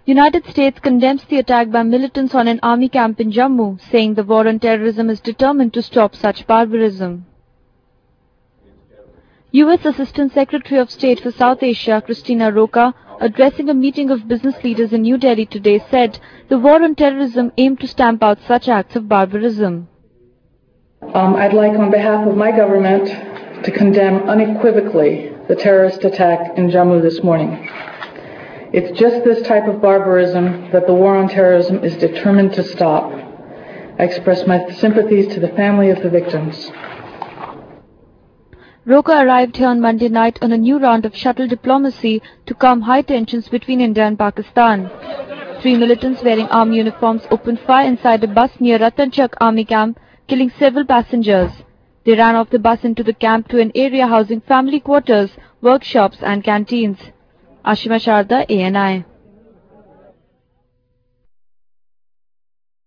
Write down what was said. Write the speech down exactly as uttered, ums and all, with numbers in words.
United States condemns the attack by militants on an army camp in Jammu, saying the war on terrorism is determined to stop such barbarism. U S Assistant Secretary of State for South Asia, Christina Roca, addressing a meeting of business leaders in New Delhi today, said the war on terrorism aimed to stamp out such acts of barbarism. Um, I'd like, on behalf of my government, to condemn unequivocally the terrorist attack in Jammu this morning. It's just this type of barbarism that the war on terrorism is determined to stop. I express my sympathies to the family of the victims. Roca arrived here on Monday night on a new round of shuttle diplomacy to calm high tensions between India and Pakistan. Three militants wearing army uniforms opened fire inside a bus near Ratanchak Army Camp, killing several passengers. They ran off the bus into the camp to an area housing family quarters, workshops and canteens. Ashima Sharda, A N I.